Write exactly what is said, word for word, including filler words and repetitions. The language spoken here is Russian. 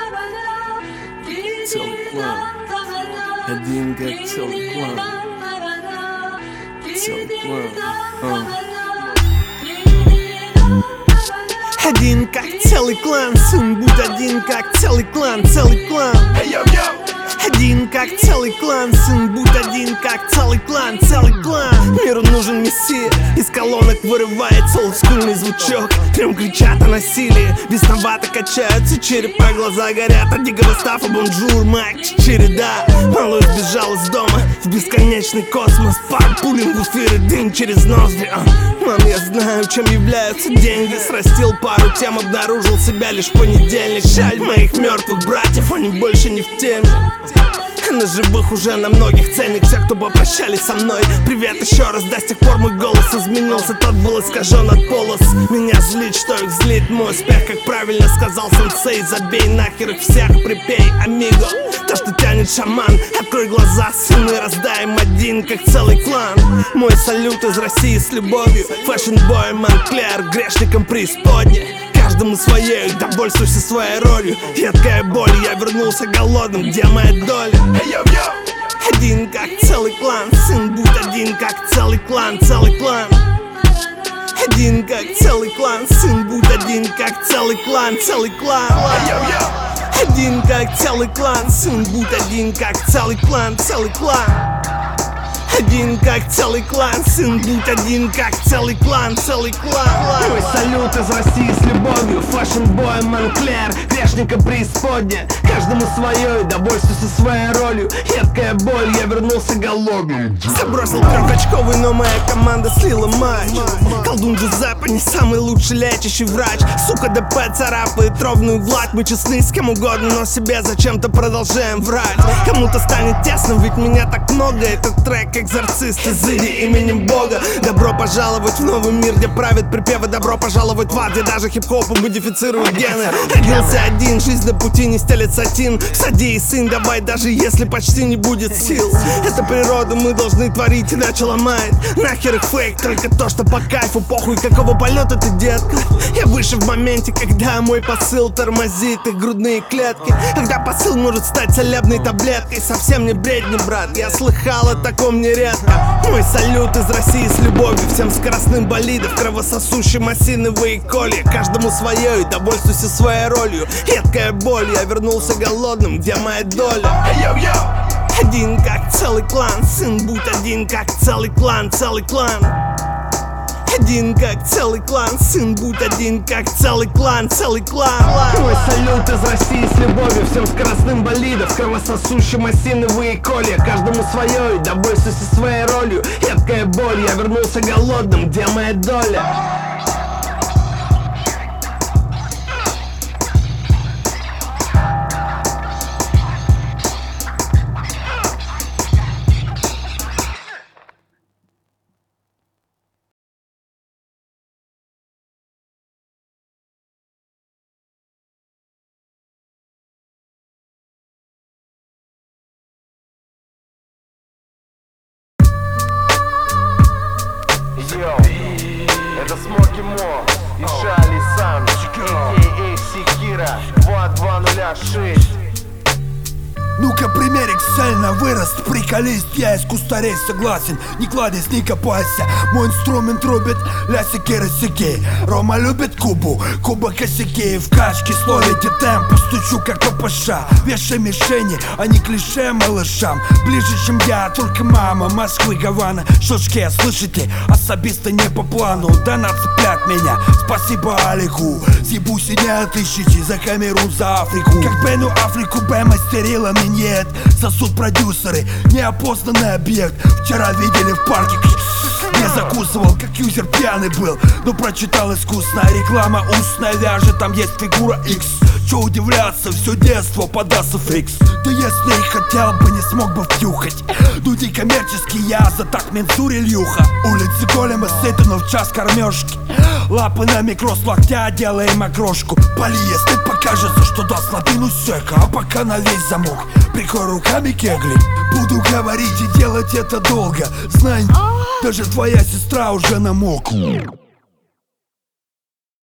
Целый клан, один как целый клан, целый клан, а. Один как целый клан, сын будь один как целый клан, целый клан. Один как целый клан, сын будь один как целый клан, целый клан. Миру нужен мессия, из колонок вырывается олдскульный звучок. Трем кричат о насилии, бесновато качаются черепа, глаза горят от дикого стафа. Бонжур, Майк, череда. Малой сбежал из дома в бесконечный космос. Пар пулин в эфире, дым через ноздри. а. Мам, я знаю, чем являются деньги. Срастил пару тем, обнаружил себя лишь в понедельник. Жаль моих мертвых братьев, они больше не в теме. На живых уже на многих ценник тех, кто попрощались со мной. Привет еще раз, да с тех пор мой голос изменился. Тот был искажен от полос. Меня злит, что их злит мой успех. Как правильно сказал сенсей, забей нахер их всех, припей, амиго. То, что тянет шаман, открой глаза, сыны, раздаем один, как целый клан. Мой салют из России с любовью. Фэшн-бой Монклер, грешникам преисподней. Каждому своей, довольствуйся своей ролью. Едкая боль, я вернулся голодным, где моя доля? Один как целый клан, сын будь один как целый клан, целый клан. Один как целый клан, сын будь один как целый клан, целый клан. Один как целый клан, сын будь один как целый клан, целый клан. Один как целый клан, сын будь один как целый клан, целый клан. Мой салют из России с любовью. Фэшн-бой Монклер, грешника преисподня. Каждому свое, и довольствуйся своей ролью. Едкая боль, я вернулся голодным. Забросил трехочковый, но моя команда слила матч. Колдун Джузеппе не самый лучший лечащий врач. Сука, ДП царапает ровную гладь. Мы честны с кем угодно, но себе зачем-то продолжаем врать. Кому-то станет тесно, ведь меня так много. Этот трек экзорцист из Иди именем Бога. Добро пожаловать в новый мир, где правят припевы. Добро пожаловать в ад, где даже хип-хопу модифицируют гены. Родился один, жизнь на пути не стелет сатин. Садись, сын, давай, даже если почти не будет сил. Это природа, мы должны творить, иначе ломает. Нахер их фейк, только то, что по кайфу. Похуй, какого полета ты, детка. Я выше в моменте, когда мой посыл тормозит их грудные клетки. Когда посыл может стать целебной таблеткой. Совсем не бредни, брат, я слыхал о таком нередко. Мой салют из России с любовью. Всем скоростным болидов, кровососущим осиновые колья. Каждому свое, и довольствуйся своей ролью. Едкая боль, я вернулся голодным, где моя доля? Один как целый клан, сын будь один как целый клан, целый клан. Один как целый клан, сын будь один как целый клан, целый клан. Мой салют из России с любовью. Всем скоростным болидов, кровососущим осиновые колья. Каждому свое, и довольствуйся своей ролью. Едкая боль, я вернулся голодным, где моя доля? Йоу, это Смоки Мо и Шали Сан, а ка а. Секира, два два ноль шесть. Ну-ка, примерик, цельно вырост, приколист. Я из кустарей согласен, не кладезь, не копайся. Мой инструмент рубит ля-секи-росики. Рома любит Кубу, Куба косяки. В качке словите темпу, стучу как ППШ. Вешай мишени, а не клише малышам. Ближе, чем я, только мама Москвы, Гавана, Шошке, слышите? Особисто не по плану, донат цеплят меня. Спасибо Алику, съебусь и не отыщите. За Камерун, за Африку. Как Бену Африку Б мастерила меня. Нет, сосуд продюсеры, неопознанный объект. Вчера видели в парке, не закусывал, как юзер пьяный был. Но прочитал искусно, реклама устная вяжет. Там есть фигура X. Че удивляться, все детство подаст фикс. Да если и хотел бы, не смог бы втюхать. Дудей коммерческий, я за так мензурил юха. Улицы голема сыты, но в час кормежки. Лапы на микро с локтя, делаем окрошку. Пали, если покажется, что даст слабину сека. А пока на весь замок прикрой руками кегли. Буду говорить и делать это долго. Знай, даже твоя сестра уже намокла.